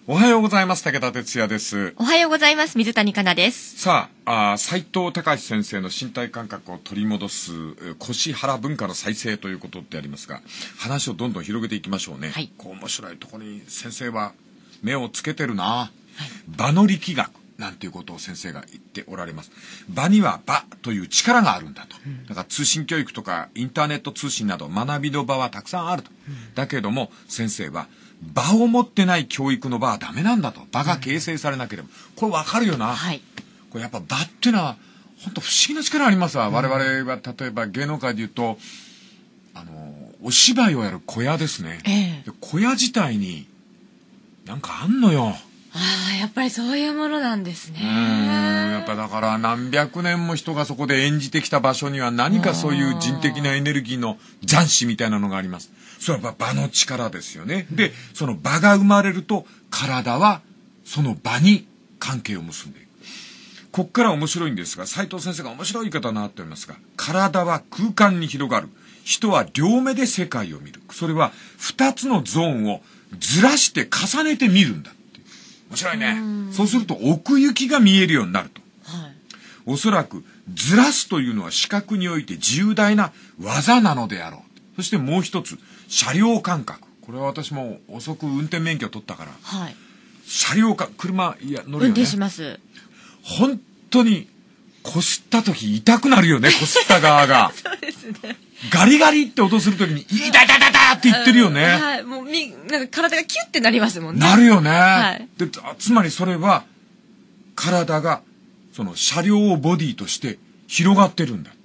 おはようございます。武田哲也です。 おはようございます。水谷香奈です。 さあ、斉藤隆先生の身体感覚を取り戻す腰腹文化の再生ということでありますが、話をどんどん広げていきましょうね。 はい、 面白いところに先生は目をつけてるな、はい、場の力学なんていうことを先生が言っておられます。場には場という力があるんだと、だから通信教育とかインターネット通信など学びの場はたくさんあると、だけれども先生は場を持ってない教育の場はダメなんだと。場が形成されなければ、これ分かるよな、 はい、 これやっぱ場っていうのは本当不思議な力ありますわ、我々は例えば芸能界でいうとお芝居をやる小屋ですね、で小屋自体になんかあんのよ。 やっぱりそういうものなんですね。 やっぱだから何百年も人がそこで演じてきた場所には何かそういう人的なエネルギーの残滓みたいなのがあります。それは場の力ですよね。でその場が生まれると体はその場に関係を結んでいく。こっから面白いんですが、斉藤先生が面白い言い方になっておりますが、体は空間に広がる、人は両目で世界を見る、それは2つのゾーンをずらして重ねて見るんだ。面白いね。そうすると奥行きが見えるようになると、はい、おそらくずらすというのは視覚において重大な技なのであろう。そしてもう一つ、車両感覚。これは私も遅く運転免許を取ったから、はい、車両か車乗るよね。 運転します。 本当にこすった時痛くなるよね。こすった側がそうですね。 ガリガリって音する時に痛い痛い痛い痛いって言ってるよね、 はい、もうなんか体がキュッてなりますもんね。 なるよね、 はい、 でつまりそれは体がその車両をボディとして広がってるんだって。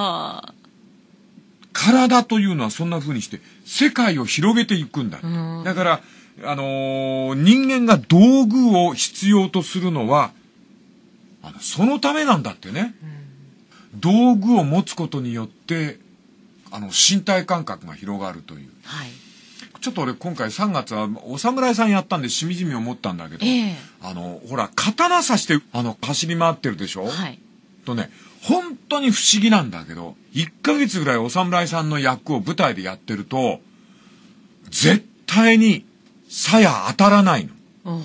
体というのはそんな風にして世界を広げていくんだって。だから人間が道具を必要とするのはそのためなんだってね、道具を持つことによって身体感覚が広がるという、はい、ちょっと俺今回3月はお侍さんやったんでしみじみ思ったんだけど、ほら刀刺して走り回ってるでしょ、はい、とね、本当に不思議なんだけど1ヶ月ぐらいお侍さんの役を舞台でやってると絶対に鞘当たらないの。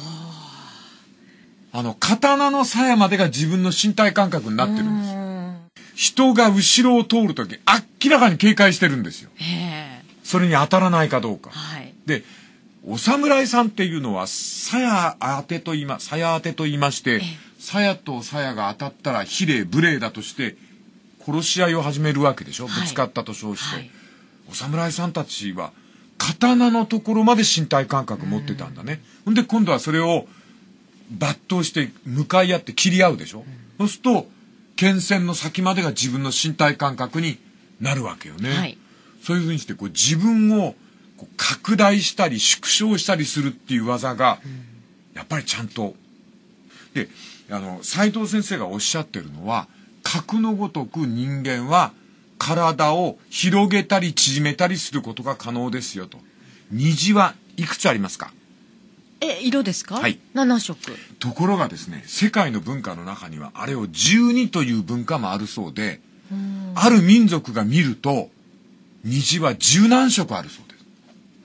刀の鞘までが自分の身体感覚になってるんですよ。人が後ろを通るとき明らかに警戒してるんですよ。それに当たらないかどうか、はい、でお侍さんっていうのは鞘当てと言いまして、鞘と鞘が当たったら比例無礼だとして殺し合いを始めるわけでしょ、はい、ぶつかったと称して、はい、お侍さんたちは刀のところまで身体感覚持ってたんだね。ほんで今度はそれを抜刀して向かい合って切り合うでしょ、そうすると剣線の先までが自分の身体感覚になるわけよね、はい、そういうふうにして自分を拡大したり縮小したりするっていう技がやっぱりちゃんとで、斉藤先生がおっしゃってるのは、格のごとく人間は体を広げたり縮めたりすることが可能ですよと。虹はいくつありますか？ 色ですか？ はい、 7色。 ところがですね、世界の文化の中にはあれを12という文化もあるそうで、ある民族が見ると虹は10何色あるそうです。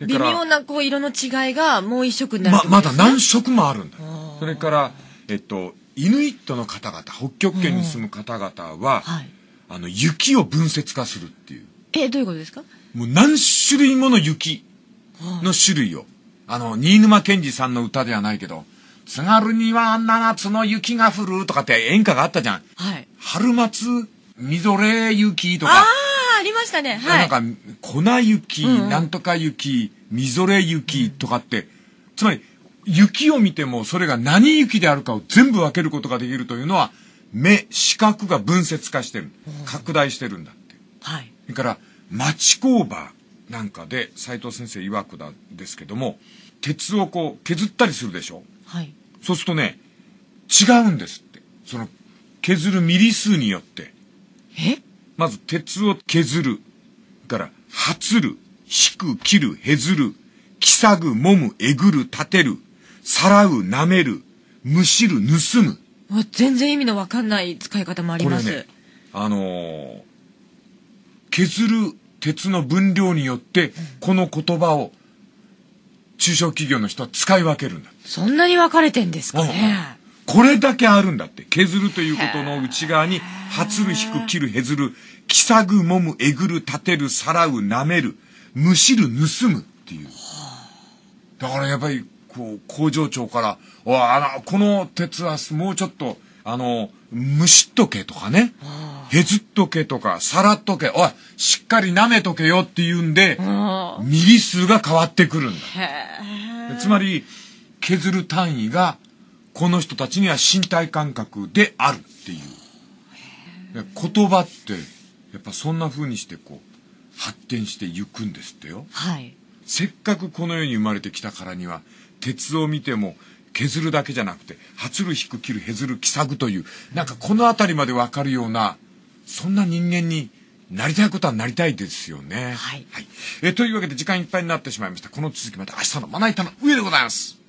微妙な色の違いがもう一色になるってことですね。 まだ何色もあるんだ。それからイヌイットの方々、北極圏に住む方々は、はい、雪を分節化するっていう。 どういうことですか？ もう何種類もの雪の種類を、新沼謙治さんの歌ではないけど、津軽には7つの雪が降るとかって演歌があったじゃん。はい、春松みぞれ雪とか。 ありましたね。はい。 なんか粉雪、なんとか雪、みぞれ雪とかって、つまり雪を見てもそれが何雪であるかを全部分けることができるというのは、視覚が分節化してる、拡大してるんだって。はい。それから町工場なんかで斉藤先生曰くなんですけども、鉄を削ったりするでしょ。はい。そうするとね、違うんですって。その削るミリ数によって。まず鉄を削る、からはつる、引く、切る、削る、塞ぐ、揉む、えぐる、立てる、さらう、舐める、むしる、盗む。 全然意味のわかんない使い方もあります。 これね、削る鉄の分量によってこの言葉を中小企業の人は使い分けるんだ。 そんなに分かれてんですかね。 これだけあるんだって。削るということの内側に、発る、引く、切る、削る、刻ぐ、揉む、えぐる、立てる、さらう、舐める、むしる、盗むっていう。だからやっぱり、こう、工場長から、この鉄はもうちょっと、むしっとけとかね。削っとけとか、さらっとけ、しっかり舐めとけよっていうんで、ミリ数が変わってくるんだ。つまり、削る単位が、この人たちには身体感覚であるっていう。言葉って、やっぱそんな風にしてこう、発展していくんですってよ。 はい。 せっかくこの世に生まれてきたからには、鉄を見ても削るだけじゃなくて、発る、引く、切る、削る、刻ぐという、なんかこのあたりまでわかるような、そんな人間になりたいことはなりたいですよね。 はい。 はい。というわけで時間いっぱいになってしまいました。この続きまた明日のまな板の上でございます。